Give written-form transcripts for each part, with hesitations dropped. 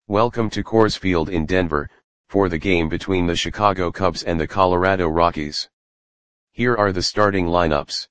Welcome to Coors Field in Denver, for the game between the Chicago Cubs and the Colorado Rockies. Here are the starting lineups.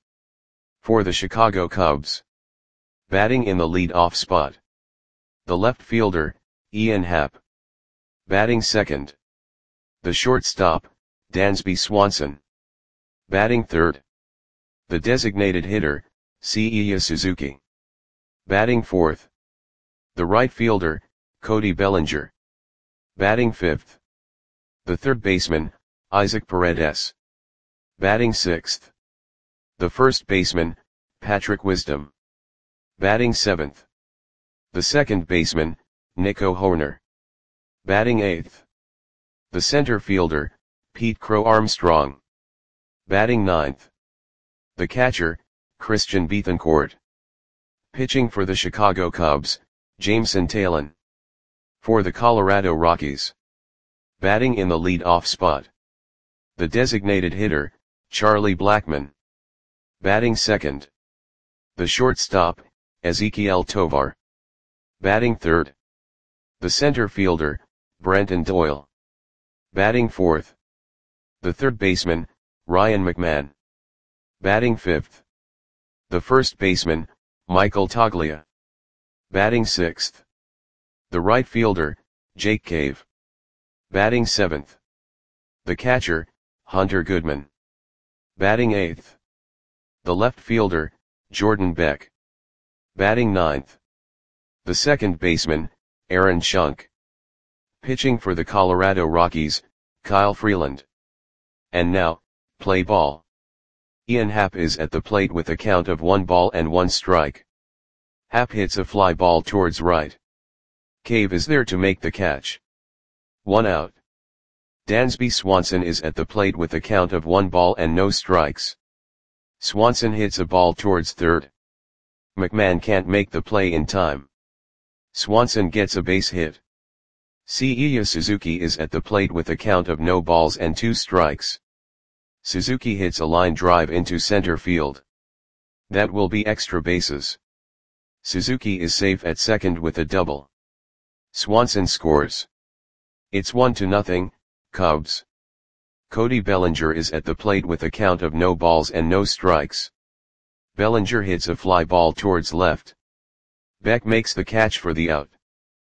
For the Chicago Cubs. Batting in the lead-off spot. The left fielder, Ian Happ. Batting second. The shortstop, Dansby Swanson. Batting third. The designated hitter, Seiya Suzuki. Batting fourth. The right fielder, Cody Bellinger. Batting fifth. The third baseman, Isaac Paredes. Batting sixth. The first baseman, Patrick Wisdom. Batting seventh. The second baseman, Nico Hoerner. Batting eighth. The center fielder, Pete Crow Armstrong. Batting ninth. The catcher, Christian Bethancourt. Pitching for the Chicago Cubs, Jameson Taillon. For the Colorado Rockies. Batting in the lead-off spot. The designated hitter, Charlie Blackmon. Batting second. The shortstop, Ezequiel Tovar. Batting third. The center fielder, Brenton Doyle. Batting fourth. The third baseman, Ryan McMahon. Batting fifth. The first baseman, Michael Toglia. Batting sixth. The right fielder, Jake Cave. Batting seventh. The catcher, Hunter Goodman. Batting eighth. The left fielder, Jordan Beck. Batting ninth. The second baseman, Aaron Schunk. Pitching for the Colorado Rockies, Kyle Freeland. And now, play ball. Ian Happ is at the plate with a count of 1-1 strike. Happ hits a fly ball towards right. Cave is there to make the catch. 1 out. Dansby Swanson is at the plate with a count of 1 strikes. Swanson hits a ball towards third. McMahon can't make the play in time. Swanson gets a base hit. Seiya Suzuki is at the plate with a count of 2 strikes. Suzuki hits a line drive into center field. That will be extra bases. Suzuki is safe at second with a double. Swanson scores. It's 1-0, Cubs. Cody Bellinger is at the plate with a count of 0 strikes. Bellinger hits a fly ball towards left. Beck makes the catch for the out.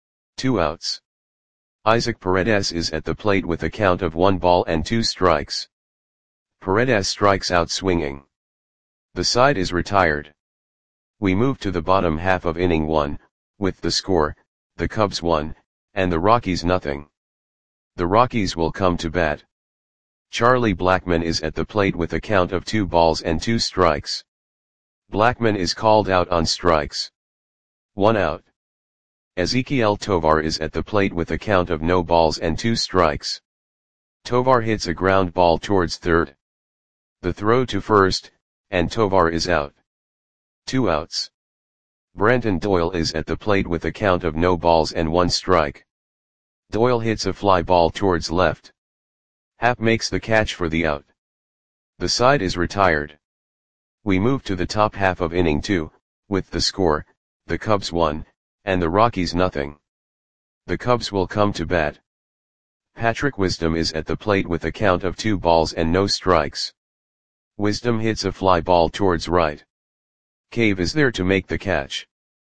2 outs. Isaac Paredes is at the plate with a count of 1-2 strikes. Paredes strikes out swinging. The side is retired. We move to the bottom half of inning 1, with the score, the Cubs 1, and the Rockies 0. The Rockies will come to bat. Charlie Blackmon is at the plate with a count of 2 strikes. Blackmon is called out on strikes. 1 out. Ezequiel Tovar is at the plate with a count of 2 strikes. Tovar hits a ground ball towards third. The throw to first, and Tovar is out. 2 outs. Brenton Doyle is at the plate with a count of 1 strike. Doyle hits a fly ball towards left. Happ makes the catch for the out. The side is retired. We move to the top half of inning 2, with the score, the Cubs 1, and the Rockies 0. The Cubs will come to bat. Patrick Wisdom is at the plate with a count of 2 strikes. Wisdom hits a fly ball towards right. Cave is there to make the catch.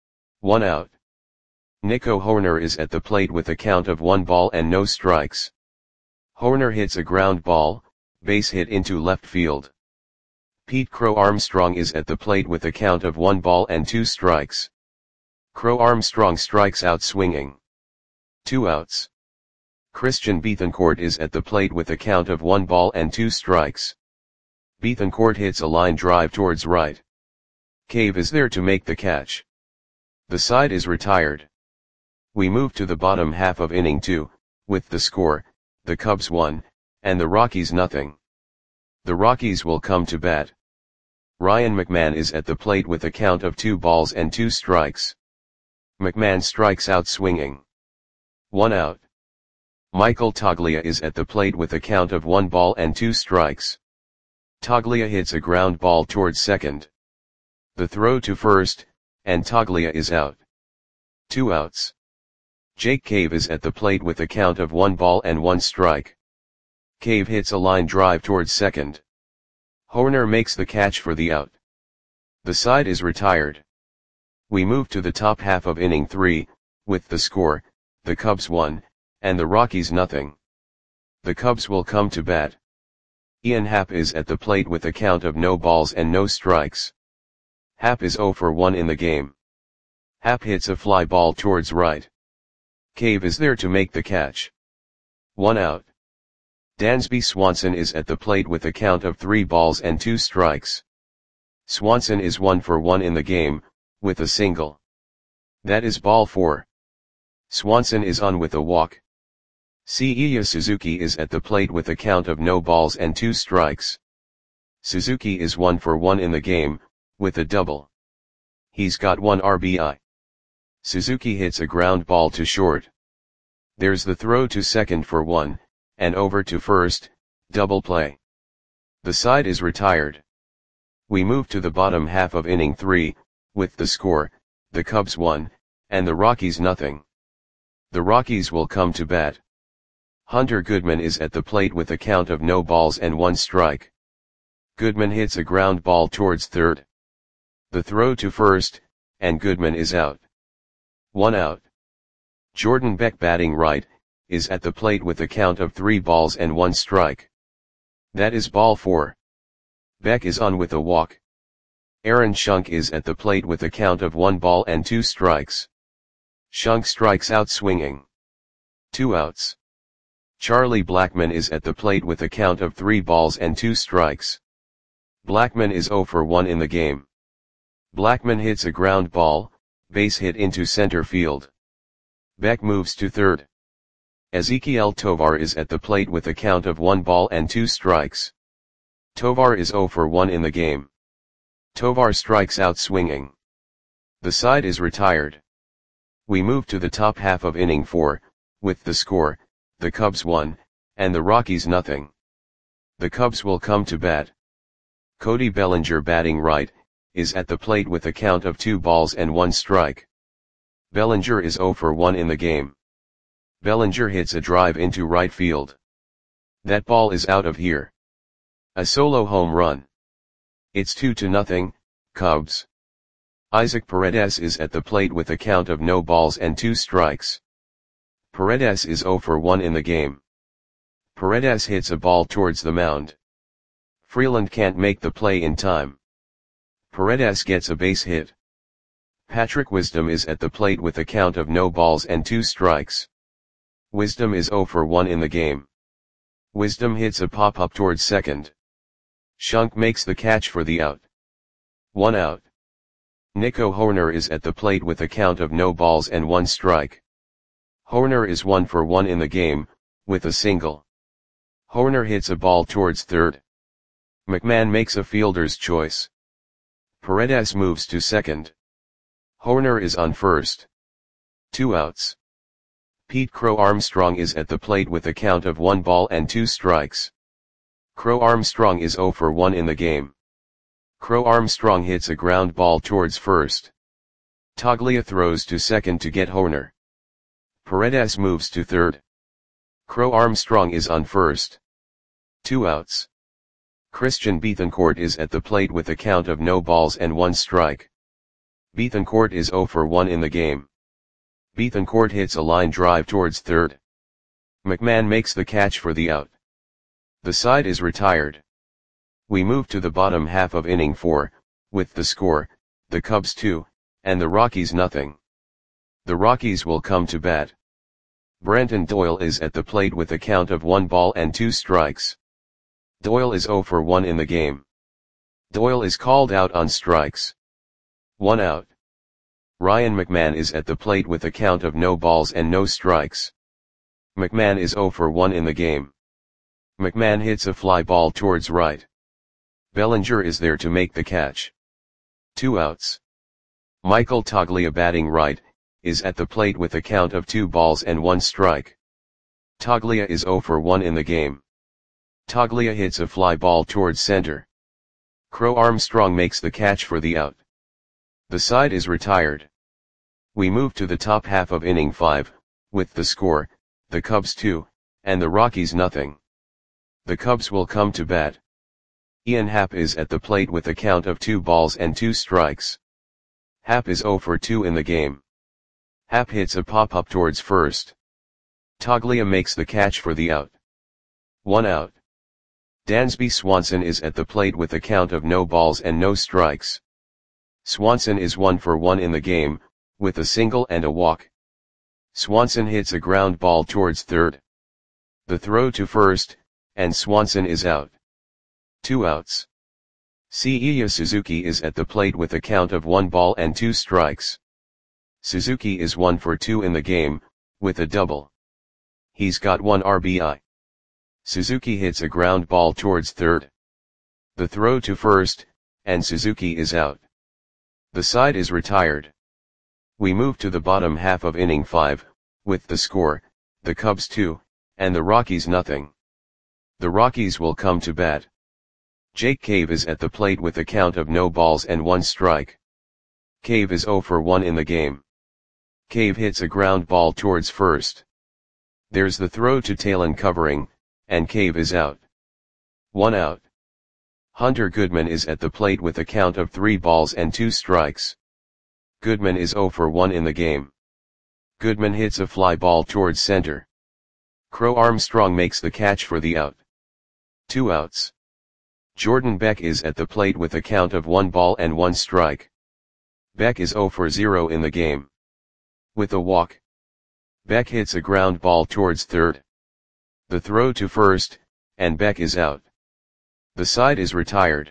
1 out. Nico Hoerner is at the plate with a count of 1 strikes. Hoerner hits a ground ball, base hit into left field. Pete Crow Armstrong is at the plate with a count of 1 strikes. Crow Armstrong strikes out swinging. 2 outs. Christian Bethancourt is at the plate with a count of 1 strikes. Bethancourt hits a line drive towards right. Cave is there to make the catch. The side is retired. We move to the bottom half of inning 2, with the score, the Cubs 1, and the Rockies 0. The Rockies will come to bat. Ryan McMahon is at the plate with a count of 2 strikes. McMahon strikes out swinging. 1 out. Michael Toglia is at the plate with a count of 1 strikes. Toglia hits a ground ball towards second. The throw to first, and Toglia is out. 2 outs. Jake Cave is at the plate with a count of 1 ball and 1 strike. Cave hits a line drive towards second. Horner makes the catch for the out. The side is retired. We move to the top half of inning 3, with the score, the Cubs 1, and the Rockies nothing. The Cubs will come to bat. Ian Happ is at the plate with a count of no balls and no strikes. Happ is 0 for 1 in the game. Happ hits a fly ball towards right. Cave is there to make the catch. 1 out. Dansby Swanson is at the plate with a count of 3 balls and 2 strikes. Swanson is 1 for 1 in the game, with a single. That is ball 4. Swanson is on with a walk. Seiya Suzuki is at the plate with a count of no balls and 2 strikes. Suzuki is 1 for 1 in the game, with a double. He's got 1 RBI. Suzuki hits a ground ball to short. There's the throw to second for 1, and over to first, double play. The side is retired. We move to the bottom half of inning 3, with the score, the Cubs 1, and the Rockies nothing. The Rockies will come to bat. Hunter Goodman is at the plate with a count of no balls and 1 strike. Goodman hits a ground ball towards third. The throw to first, and Goodman is out. 1 out. Jordan Beck batting right, is at the plate with a count of 3 balls and 1 strike. That is ball 4. Beck is on with a walk. Aaron Schunk is at the plate with a count of 1 ball and 2 strikes. Schunk strikes out swinging. 2 outs. Charlie Blackmon is at the plate with a count of 3 balls and 2 strikes. Blackmon is 0 for 1 in the game. Blackmon hits a ground ball, base hit into center field. Beck moves to third. Ezequiel Tovar is at the plate with a count of 1 ball and 2 strikes. Tovar is 0 for 1 in the game. Tovar strikes out swinging. The side is retired. We move to the top half of inning 4, with the score, the Cubs 1, and the Rockies nothing. The Cubs will come to bat. Cody Bellinger batting right, is at the plate with a count of 2 balls and 1 strike. Bellinger is 0 for 1 in the game. Bellinger hits a drive into right field. That ball is out of here. A solo home run. It's 2-0, Cubs. Isaac Paredes is at the plate with a count of no balls and 2 strikes. Paredes is 0 for 1 in the game. Paredes hits a ball towards the mound. Freeland can't make the play in time. Paredes gets a base hit. Patrick Wisdom is at the plate with a count of no balls and 2 strikes. Wisdom is 0 for 1 in the game. Wisdom hits a pop-up towards second. Schunk makes the catch for the out. 1 out. Nico Hoerner is at the plate with a count of no balls and 1 strike. Hoerner is 1 for 1 in the game, with a single. Hoerner hits a ball towards third. McMahon makes a fielder's choice. Paredes moves to second. Hoerner is on first. 2 outs. Pete Crow Armstrong is at the plate with a count of 1 ball and 2 strikes. Crow Armstrong is 0 for 1 in the game. Crow Armstrong hits a ground ball towards first. Toglia throws to second to get Hoerner. Paredes moves to third. Crow Armstrong is on first. 2 outs. Christian Bethancourt is at the plate with a count of no balls and 1 strike. Bethancourt is 0 for 1 in the game. Bethancourt hits a line drive towards third. McMahon makes the catch for the out. The side is retired. We move to the bottom half of inning 4, with the score, the Cubs 2, and the Rockies nothing. The Rockies will come to bat. Brenton Doyle is at the plate with a count of 1 ball and 2 strikes. Doyle is 0 for 1 in the game. Doyle is called out on strikes. 1 out. Ryan McMahon is at the plate with a count of no balls and no strikes. McMahon is 0 for 1 in the game. McMahon hits a fly ball towards right. Bellinger is there to make the catch. 2 outs. Michael Toglia batting right, is at the plate with a count of 2 balls and 1 strike. Toglia is 0 for 1 in the game. Toglia hits a fly ball towards center. Crow Armstrong makes the catch for the out. The side is retired. We move to the top half of inning 5, with the score, the Cubs 2, and the Rockies nothing. The Cubs will come to bat. Ian Happ is at the plate with a count of 2 balls and 2 strikes. Happ is 0 for 2 in the game. Happ hits a pop-up towards first. Toglia makes the catch for the out. 1 out. Dansby Swanson is at the plate with a count of no balls and no strikes. Swanson is 1 for 1 in the game, with a single and a walk. Swanson hits a ground ball towards third. The throw to first, and Swanson is out. 2 outs. Seiya Suzuki is at the plate with a count of 1 ball and 2 strikes. Suzuki is 1 for 2 in the game, with a double. He's got 1 RBI. Suzuki hits a ground ball towards third. The throw to first, and Suzuki is out. The side is retired. We move to the bottom half of inning 5, with the score, the Cubs 2, and the Rockies nothing. The Rockies will come to bat. Jake Cave is at the plate with a count of no balls and 1 strike. Cave is 0 for 1 in the game. Cave hits a ground ball towards first. There's the throw to Talon covering, and Cave is out. 1 out. Hunter Goodman is at the plate with a count of 3 balls and 2 strikes. Goodman is 0 for 1 in the game. Goodman hits a fly ball towards center. Crow Armstrong makes the catch for the out. 2 outs. Jordan Beck is at the plate with a count of 1 ball and 1 strike. Beck is 0 for 0 in the game. With a walk. Beck hits a ground ball towards third. The throw to first, and Beck is out. The side is retired.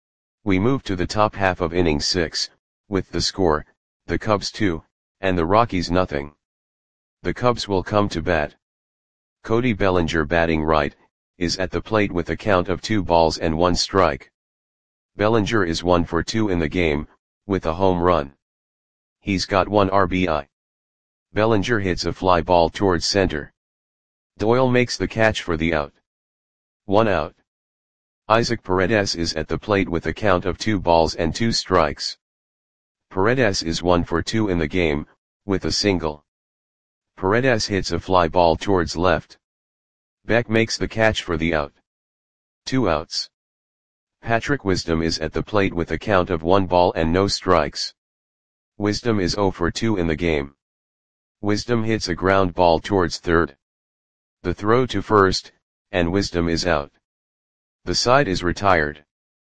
We move to the top half of inning 6, with the score, the Cubs 2, and the Rockies nothing. The Cubs will come to bat. Cody Bellinger batting right, is at the plate with a count of 2 balls and 1 strike. Bellinger is 1 for 2 in the game, with a home run. He's got 1 RBI. Bellinger hits a fly ball towards center. Doyle makes the catch for the out. 1 out. Isaac Paredes is at the plate with a count of 2 balls and 2 strikes. Paredes is 1 for 2 in the game, with a single. Paredes hits a fly ball towards left. Beck makes the catch for the out. 2 outs. Patrick Wisdom is at the plate with a count of 1 ball and no strikes. Wisdom is 0 for 2 in the game. Wisdom hits a ground ball towards third. The throw to first, and Wisdom is out. The side is retired.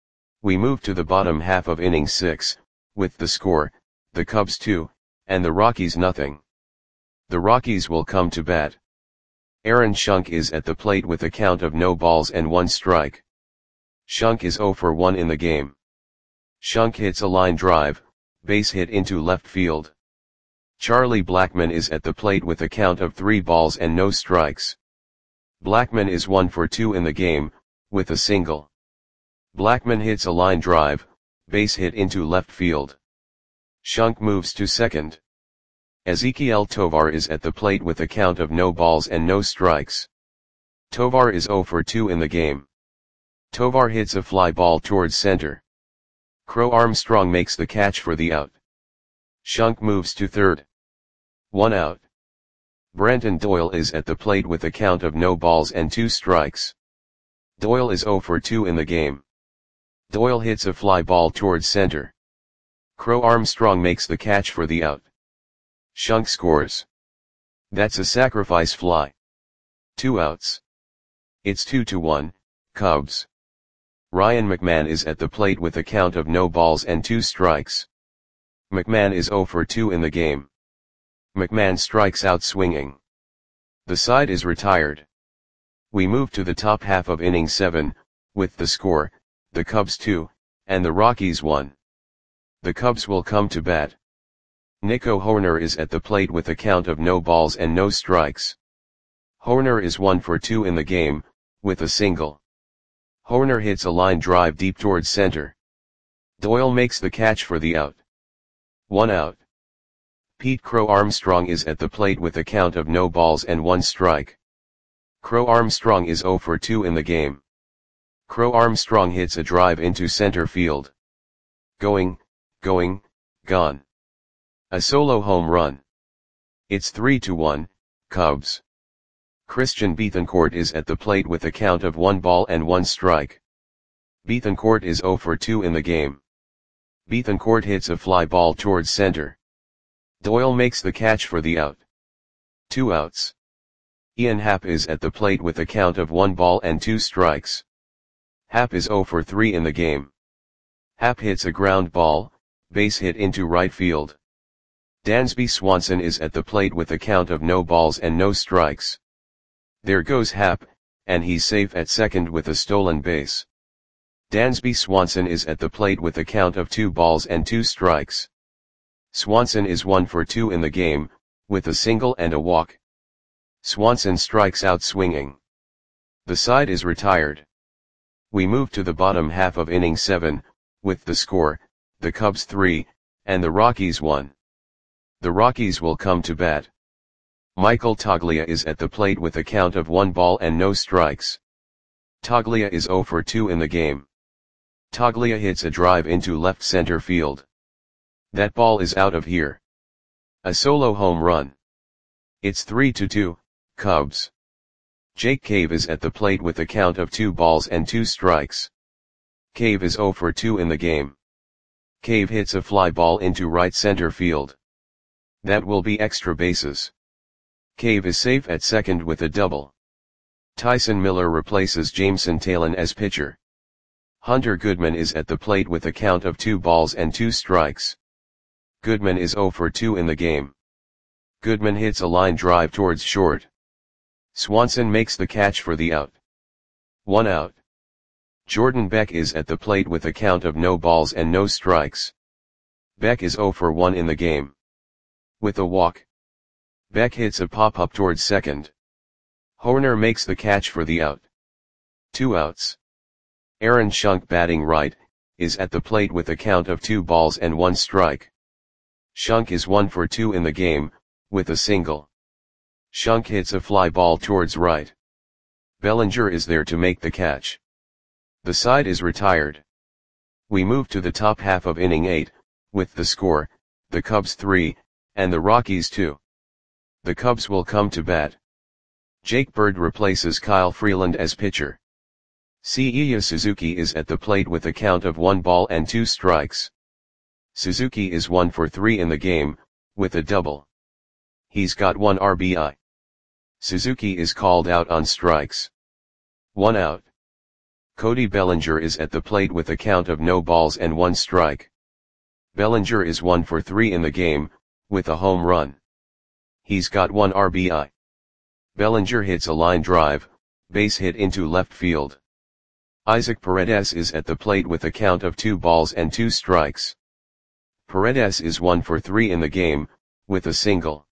We move to the bottom half of inning 6, with the score, the Cubs 2, and the Rockies nothing. The Rockies will come to bat. Aaron Schunk is at the plate with a count of no balls and 1 strike. Schunk is 0 for 1 in the game. Schunk hits a line drive, base hit into left field. Charlie Blackmon is at the plate with a count of 3 balls and no strikes. Blackmon is 1 for 2 in the game, with a single. Blackmon hits a line drive, base hit into left field. Schunk moves to second. Ezequiel Tovar is at the plate with a count of no balls and no strikes. Tovar is 0 for 2 in the game. Tovar hits a fly ball towards center. Crow Armstrong makes the catch for the out. Schunk moves to third. 1 out. Brenton Doyle is at the plate with a count of no balls and 2 strikes. Doyle is 0 for 2 in the game. Doyle hits a fly ball towards center. Crow Armstrong makes the catch for the out. Schunk scores. That's a sacrifice fly. 2 outs. It's 2-1, Cubs. Ryan McMahon is at the plate with a count of no balls and 2 strikes. McMahon is 0 for 2 in the game. McMahon strikes out swinging. The side is retired. We move to the top half of inning 7, with the score, the Cubs 2, and the Rockies 1. The Cubs will come to bat. Nico Hoerner is at the plate with a count of no balls and no strikes. Hoerner is 1 for 2 in the game, with a single. Hoerner hits a line drive deep towards center. Doyle makes the catch for the out. 1 out. Pete Crow Armstrong is at the plate with a count of no balls and 1 strike. Crow Armstrong is 0 for 2 in the game. Crow Armstrong hits a drive into center field. Going, gone. A solo home run. It's 3-1, Cubs. Christian Bethancourt is at the plate with a count of 1 ball and 1 strike. Bethancourt is 0 for 2 in the game. Bethancourt hits a fly ball towards center. Doyle makes the catch for the out. 2 outs. Ian Happ is at the plate with a count of 1 ball and 2 strikes. Happ is 0 for 3 in the game. Happ hits a ground ball, base hit into right field. Dansby Swanson is at the plate with a count of no balls and no strikes. There goes Happ, and he's safe at second with a stolen base. Dansby Swanson is at the plate with a count of 2 balls and 2 strikes. Swanson is 1 for 2 in the game, with a single and a walk. Swanson strikes out swinging. The side is retired. We move to the bottom half of inning 7, with the score, the Cubs 3, and the Rockies 1. The Rockies will come to bat. Michael Toglia is at the plate with a count of 1 ball and no strikes. Toglia is 0 for 2 in the game. Toglia hits a drive into left center field. That ball is out of here. A solo home run. It's 3-2, Cubs. Jake Cave is at the plate with a count of 2 balls and 2 strikes. Cave is 0 for 2 in the game. Cave hits a fly ball into right center field. That will be extra bases. Cave is safe at second with a double. Tyson Miller replaces Jameson Taillon as pitcher. Hunter Goodman is at the plate with a count of 2 balls and 2 strikes. Goodman is 0 for 2 in the game. Goodman hits a line drive towards short. Swanson makes the catch for the out. 1 out. Jordan Beck is at the plate with a count of no balls and no strikes. Beck is 0 for 1 in the game. With a walk. Beck hits a pop-up towards second. Horner makes the catch for the out. 2 outs. Aaron Schunk, batting right, is at the plate with a count of 2 balls and 1 strike. Schunk is 1 for 2 in the game, with a single. Schunk hits a fly ball towards right. Bellinger is there to make the catch. The side is retired. We move to the top half of inning 8, with the score, the Cubs 3, and the Rockies 2. The Cubs will come to bat. Jake Bird replaces Kyle Freeland as pitcher. Seiya Suzuki is at the plate with a count of 1 ball and 2 strikes. Suzuki is 1 for 3 in the game, with a double. He's got 1 RBI. Suzuki is called out on strikes. 1 out. Cody Bellinger is at the plate with a count of no balls and 1 strike. Bellinger is 1 for 3 in the game, with a home run. He's got 1 RBI. Bellinger hits a line drive, base hit into left field. Isaac Paredes is at the plate with a count of 2 balls and 2 strikes. Paredes is 1 for 3 in the game, with a single.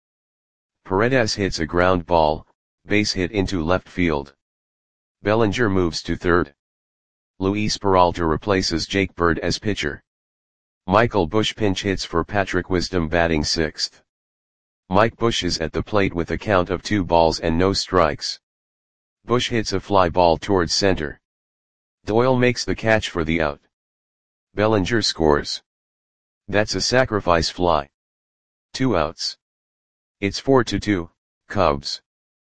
Paredes hits a ground ball, base hit into left field. Bellinger moves to third. Luis Peralta replaces Jake Bird as pitcher. Michael Busch pinch hits for Patrick Wisdom, batting 6th. Mike Busch is at the plate with a count of 2 balls and no strikes. Busch hits a fly ball towards center. Doyle makes the catch for the out. Bellinger scores. That's a sacrifice fly. 2 outs. It's 4-2, Cubs.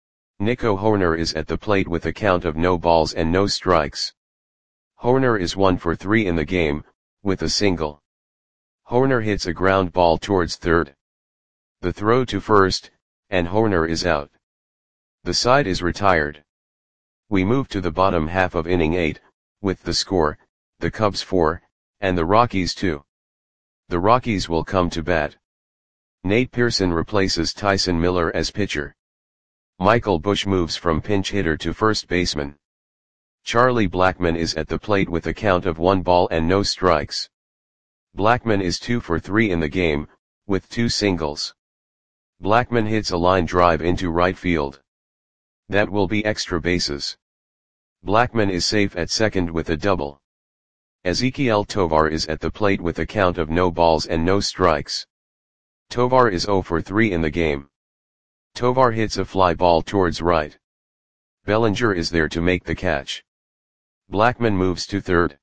Nico Hoerner is at the plate with a count of no balls and no strikes. Hoerner is 1 for 3 in the game, with a single. Hoerner hits a ground ball towards third. The throw to first, and Hoerner is out. The side is retired. We move to the bottom half of inning 8, with the score, the Cubs 4, and the Rockies 2. The Rockies will come to bat. Nate Pearson replaces Tyson Miller as pitcher. Michael Busch moves from pinch hitter to first baseman. Charlie Blackmon is at the plate with a count of 1 ball and no strikes. Blackmon is 2 for 3 in the game, with 2 singles. Blackmon hits a line drive into right field. That will be extra bases. Blackmon is safe at second with a double. Ezequiel Tovar is at the plate with a count of no balls and no strikes. Tovar is 0 for 3 in the game. Tovar hits a fly ball towards right. Bellinger is there to make the catch. Blackmon moves to third.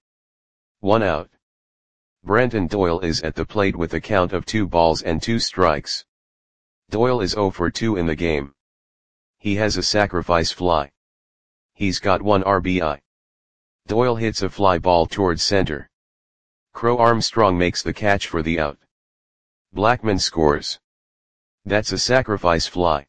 1 out. Brenton Doyle is at the plate with a count of 2 balls and 2 strikes. Doyle is 0 for 2 in the game. He has a sacrifice fly. He's got 1 RBI. Doyle hits a fly ball towards center. Crow Armstrong makes the catch for the out. Blackman scores. That's a sacrifice fly.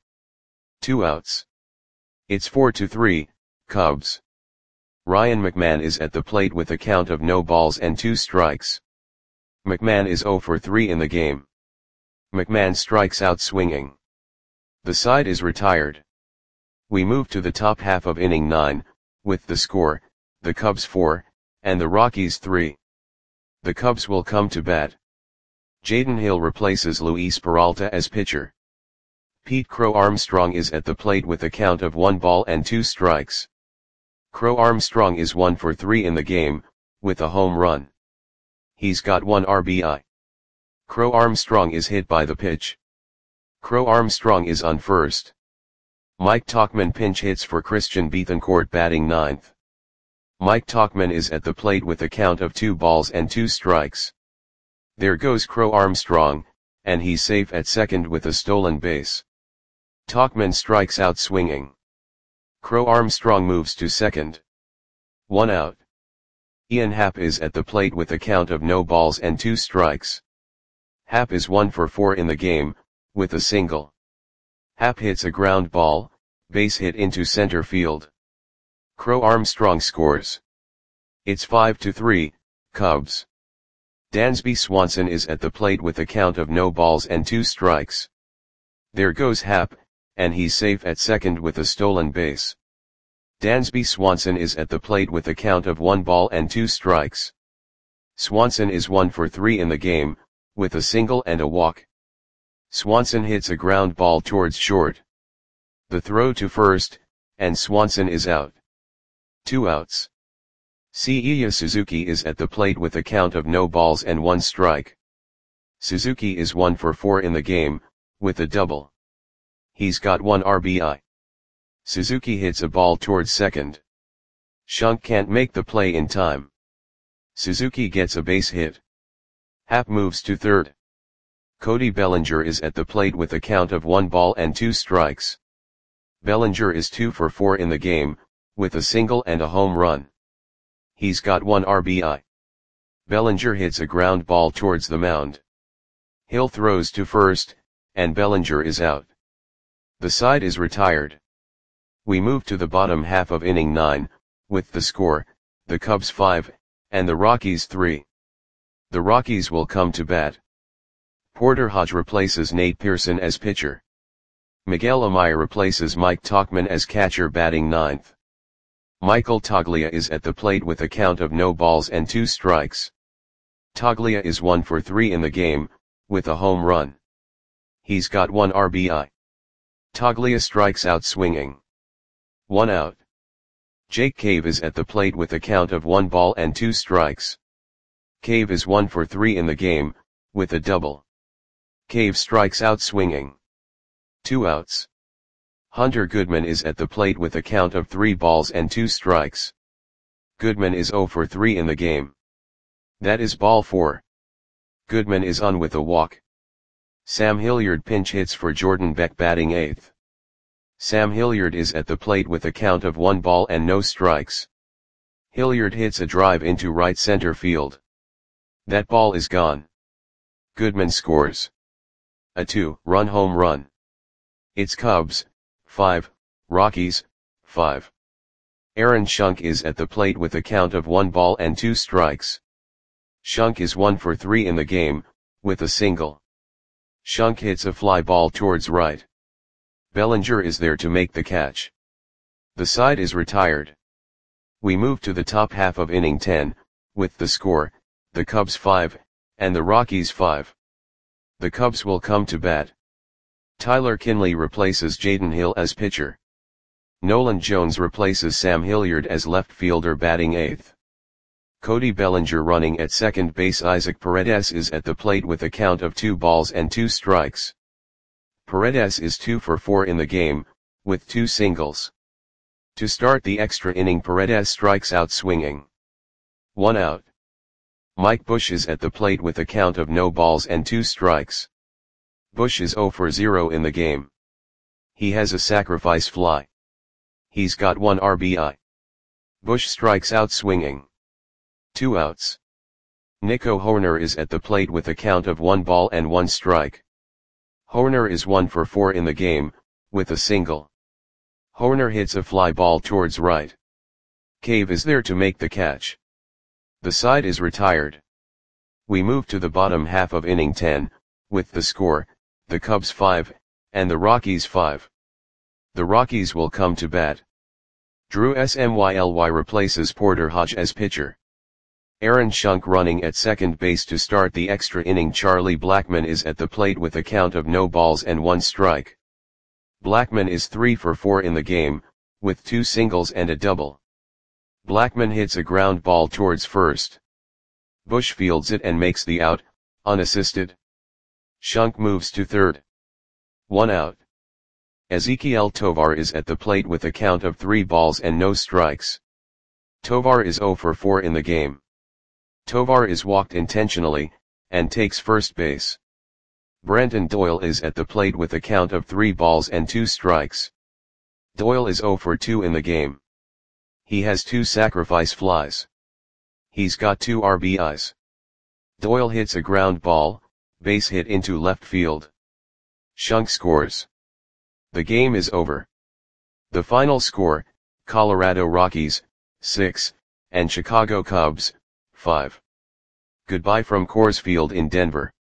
2 outs. It's 4-3, Cubs. Ryan McMahon is at the plate with a count of no balls and 2 strikes. McMahon is 0 for 3 in the game. McMahon strikes out swinging. The side is retired. We move to the top half of inning 9, with the score, the Cubs 4, and the Rockies 3. The Cubs will come to bat. Jaden Hill replaces Luis Peralta as pitcher. Pete Crow Armstrong is at the plate with a count of 1 ball and 2 strikes. Crow Armstrong is 1 for 3 in the game, with a home run. He's got 1 RBI. Crow Armstrong is hit by the pitch. Crow Armstrong is on first. Mike Tauchman pinch hits for Christian Bethancourt batting 9th. Mike Tauchman is at the plate with a count of 2 balls and 2 strikes. There goes Crow Armstrong, and he's safe at second with a stolen base. Tauchman strikes out swinging. Crow Armstrong moves to second. 1 out. Ian Happ is at the plate with a count of no balls and 2 strikes. Happ is 1 for 4 in the game, with a single. Happ hits a ground ball, base hit into center field. Crow Armstrong scores. It's 5-3, Cubs. Dansby Swanson is at the plate with a count of no balls and 2 strikes. There goes Happ, and he's safe at second with a stolen base. Dansby Swanson is at the plate with a count of 1 ball and 2 strikes. Swanson is 1 for 3 in the game, with a single and a walk. Swanson hits a ground ball towards short. The throw to first, and Swanson is out. 2 outs. Seiya Suzuki is at the plate with a count of no balls and 1 strike. Suzuki is 1 for 4 in the game, with a double. He's got 1 RBI. Suzuki hits a ball towards second. Shunk can't make the play in time. Suzuki gets a base hit. Happ moves to third. Cody Bellinger is at the plate with a count of 1 ball and 2 strikes. Bellinger is 2 for 4 in the game, with a single and a home run. He's got 1 RBI. Bellinger hits a ground ball towards the mound. Hill throws to first, and Bellinger is out. The side is retired. We move to the bottom half of inning 9, with the score, the Cubs 5, and the Rockies 3. The Rockies will come to bat. Porter Hodge replaces Nate Pearson as pitcher. Miguel Amaya replaces Mike Tauchman as catcher batting 9th. Michael Toglia is at the plate with a count of no balls and 2 strikes. Toglia is 1 for 3 in the game, with a home run. He's got 1 RBI. Toglia strikes out swinging. 1 out. Jake Cave is at the plate with a count of 1 ball and 2 strikes. Cave is 1 for 3 in the game, with a double. Cave strikes out swinging. 2 outs. Hunter Goodman is at the plate with a count of 3 balls and 2 strikes. Goodman is 0 for 3 in the game. That is ball 4. Goodman is on with a walk. Sam Hilliard pinch hits for Jordan Beck batting 8th. Sam Hilliard is at the plate with a count of 1 ball and no strikes. Hilliard hits a drive into right center field. That ball is gone. Goodman scores a 2-run home run. It's Cubs 5, Rockies 5. Aaron Shunk is at the plate with a count of 1 ball and 2 strikes. Shunk is 1 for 3 in the game, with a single. Shunk hits a fly ball towards right. Bellinger is there to make the catch. The side is retired. We move to the top half of inning 10, with the score, the Cubs 5, and the Rockies 5. The Cubs will come to bat. Tyler Kinley replaces Jaden Hill as pitcher. Nolan Jones replaces Sam Hilliard as left fielder batting 8th. Cody Bellinger running at second base. Isaac Paredes is at the plate with a count of 2 balls and 2 strikes. Paredes is 2 for 4 in the game, with 2 singles. To start the extra inning, Paredes strikes out swinging. 1 out. Mike Bush is at the plate with a count of no balls and 2 strikes. Bush is 0 for 0 in the game. He has a sacrifice fly. He's got 1 RBI. Bush strikes out swinging. 2 outs. Nico Hoerner is at the plate with a count of 1 ball and 1 strike. Hoerner is 1 for 4 in the game, with a single. Hoerner hits a fly ball towards right. Cave is there to make the catch. The side is retired. We move to the bottom half of inning 10, with the score, the Cubs 5, and the Rockies 5. The Rockies will come to bat. Drew Smyly replaces Porter Hodge as pitcher. Aaron Schunk running at second base to start the extra inning. Charlie Blackmon is at the plate with a count of no balls and 1 strike. Blackmon is 3 for 4 in the game, with 2 singles and a double. Blackmon hits a ground ball towards first. Bush fields it and makes the out, unassisted. Schunk moves to third. 1 out. Ezequiel Tovar is at the plate with a count of 3 balls and no strikes. Tovar is 0 for 4 in the game. Tovar is walked intentionally, and takes first base. Brenton Doyle is at the plate with a count of 3 balls and 2 strikes. Doyle is 0 for 2 in the game. He has 2 sacrifice flies. He's got 2 RBIs. Doyle hits a ground ball, base hit into left field. Schunk scores. The game is over. The final score, Colorado Rockies, 6, and Chicago Cubs, 5. Goodbye from Coors Field in Denver.